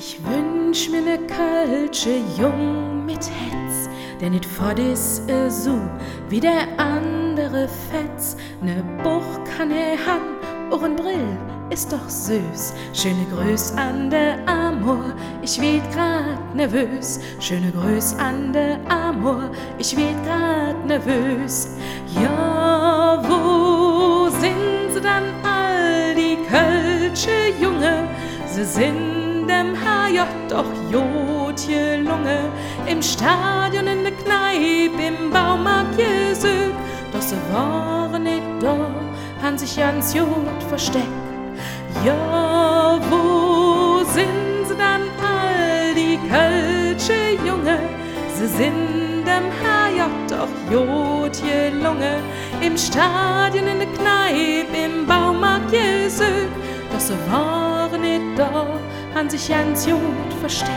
Ich wünsch mir ne kölsche Jung mit Hetz, der nit fort is so wie der andere Fetz. Ne Buch kann han, och en Brill ist doch süß. Schöne Grüß an de Amor, ich werd grad nervös. Schöne Grüß an de Amor, ich werd grad nervös. Ja, wo sind sie dann all die kölsche Junge? Sie sind dem HJ doch Jodje Lunge, im Stadion, in der Kneipe, im Baumarkt gesügt. Doch sie waren nicht da, han sich ganz Jod versteckt. Ja, wo sind sie dann all die kölsche Junge? Sie sind dem HJ doch Jodje Lunge, im Stadion, in der Kneipe, im Baumarkt gesügt. Doch sie waren nicht da, han sich ganz Jod versteckt.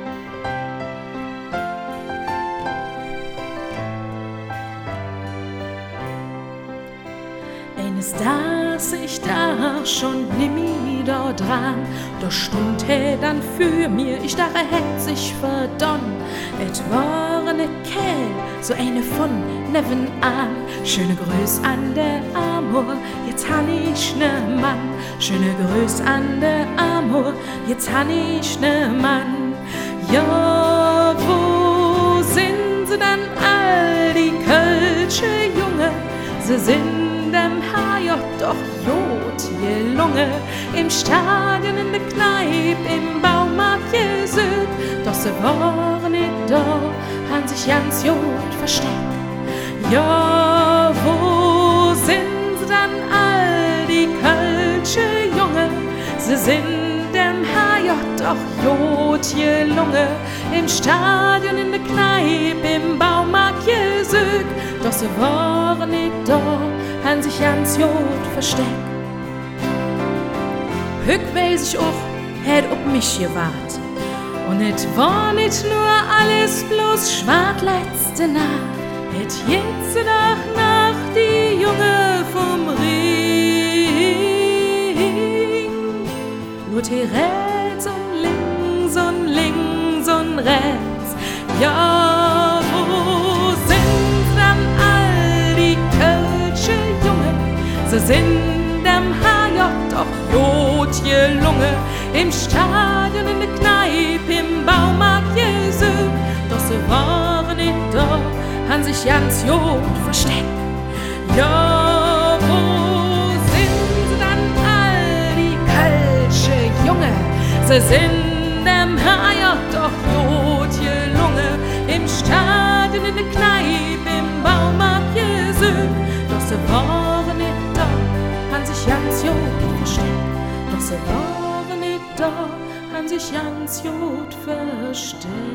Eines das ich da schon nimmi da dran, da stund dann für mir, ich dachte, hätt sich verdonn. Et war ne Kerl, so eine von nebenan. Schöne Grüß an der Amor, jetzt han ich ne Mann. Schöne Grüß an der Amor, jetzt han ich ne Mann. Ja, wo sind sie dann all die kölsche Junge? Sie sind dem HJ doch Jodje Lunge, im Stadion, in der Kneipe, im Baumarkt gesügt. Doch sie waren nicht da, han sich ganz Jod versteckt. Ja, wo sind sie dann all die kölsche Junge? Sie sind dem HJ doch Jodje Lunge, im Stadion, in der Kneipe, im Baumarkt gesügt. Doch sie waren nicht da, han sich ganz Jod versteckt. Hück weiß ich auch, hätt ob mich gewahrt. Und et war nicht nur alles bloß schwarz letzte Nacht. Et jetzt doch nach die Junge vom Ring. Nur die rechts und links und links und rechts. Ja, wo sind dann all die kölsche Junge? Sie sind dem HJ doch Jodje Lunge, im Stadion, in der Kneipe, im Baumarkt gesügt. Doch sie waren nicht da, han sich ganz Jod versteckt. Ja, wo sind sie dann all die kölsche Junge? Sie sind dem HJ doch Jodje Lunge, im Stadion, in der Kneipe, im Baumarkt gesügt. Doch sie waren nicht da, han sich ganz Jod versteckt. Doch sie waren nicht da, han sich ganz Jod versteckt.